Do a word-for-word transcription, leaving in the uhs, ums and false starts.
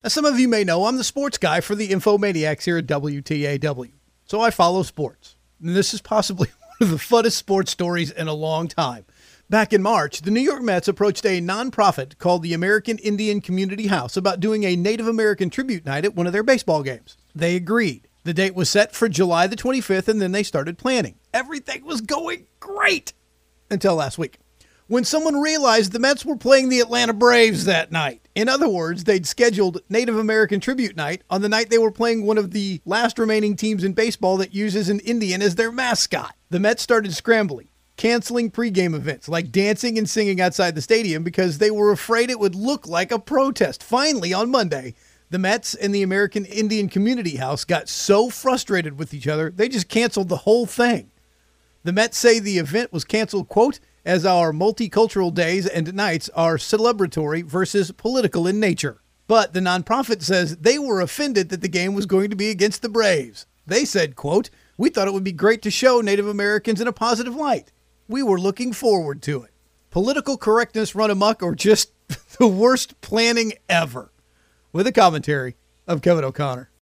Now, some of you may know I'm the sports guy for the Infomaniacs here at W T A W, so I follow sports. And this is possibly one of the funnest sports stories in a long time. Back in March, the New York Mets approached a nonprofit called the American Indian Community House about doing a Native American tribute night at one of their baseball games. They agreed. The date was set for July the twenty-fifth, and then they started planning. Everything was going great until last week, when someone realized the Mets were playing the Atlanta Braves that night. In other words, they'd scheduled Native American Tribute Night on the night they were playing one of the last remaining teams in baseball that uses an Indian as their mascot. The Mets started scrambling, canceling pregame events like dancing and singing outside the stadium because they were afraid it would look like a protest. Finally, on Monday, the Mets and the American Indian Community House got so frustrated with each other, they just canceled the whole thing. The Mets say the event was canceled, quote, as our multicultural days and nights are celebratory versus political in nature. But the nonprofit says they were offended that the game was going to be against the Braves. They said, quote, we thought it would be great to show Native Americans in a positive light. We were looking forward to it. Political correctness run amok, or just the worst planning ever. With a commentary of Kevin O'Connor.